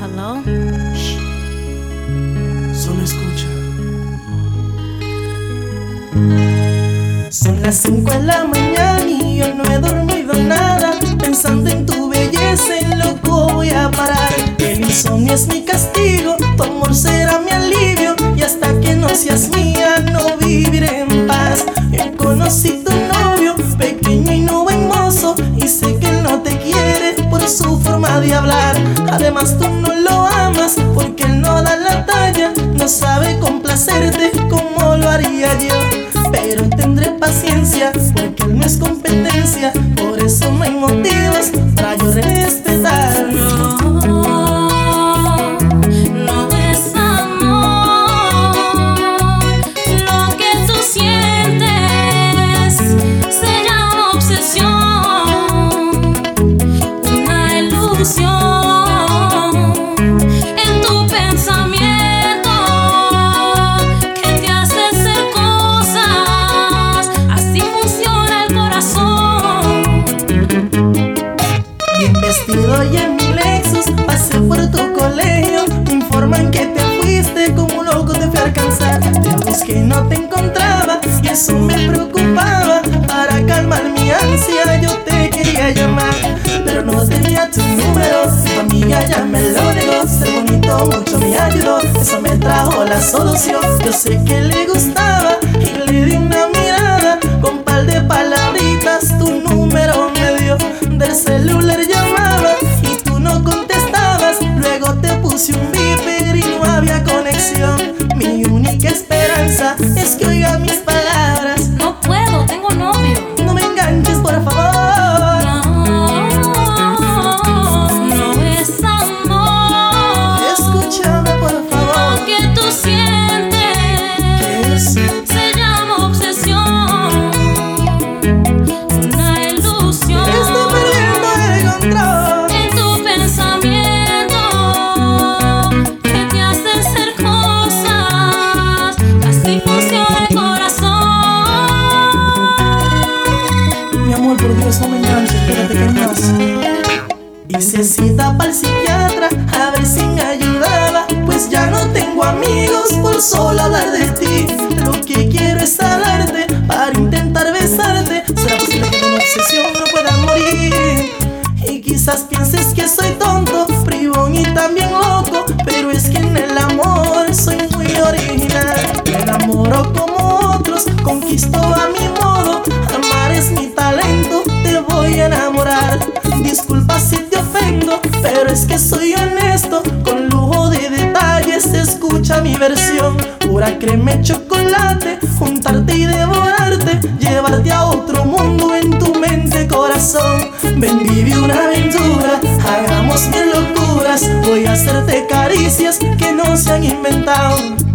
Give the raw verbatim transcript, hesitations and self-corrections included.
Hello. Solo escucha. Son las cinco de la mañana y yo no he dormido nada. Pensando en tu belleza, en loco voy a parar. El insomnio es mi castigo, tu amor será mi alivio. Y hasta que no seas mía, no viviré en paz. Yo conocí tu novio, pequeño y no buen mozo, y sé que él no te quiere por su forma de hablar. Además tú no lo amas porque él no da la talla. No sabe complacerte como lo haría yo. Pero tendré paciencia porque él no es competencia. Por eso no hay motivos para yo respetar. Vestido y en mi Lexus pasé por tu colegio. Me informan que te fuiste, como un loco te fui a alcanzar. Te busqué y no te encontraba y eso me preocupaba. Para calmar mi ansia yo te quería llamar, pero no tenía tu número. Tu amiga ya me lo negó. Ser bonito mucho me ayudó, eso me trajo la solución. Yo sé que le gustaba y le di una mirada. Con par de palabritas tu número me dio. Del celular llamaba y tú no contestabas. Luego te puse un beeper y no había conexión. Mi única esperanza es que oiga mis palabras. No puedo, tengo novio. No me enganches, por favor. No, no es amor. Escúchame, por favor. Lo que tú sientes, ¿qué es? se llama obsesión. Una ilusión. Estoy perdiendo el control. En tu pensamiento que te hace hacer cosas. Así funciona el corazón. Mi amor, por Dios, no me enganches, espérate que hay más. Hice cita para el psiquiatra a ver si me ayudaba, pues ya no tengo amigos por solo hablar de ti. Lo que quiero es hablarte para intentar besarte. ¿Será posible que de una obsesión no pueda morir? Y quizás pienses que soy tonto, bribón y también loco, pero es que en el amor soy muy original. Me enamoro como otros, conquisto a mi modo. Amar es mi talento, te voy a enamorar. Disculpa si te ofendo, pero es que soy honesto. Con lujo de detalles, escucha mi versión. Pura crema y chocolate, juntarte y devorarte, llevarte a otro mundo en tu mente, corazón. Ven, vive una aventura, hagamos mil locuras. Voy a hacerte caricias que no se han inventado.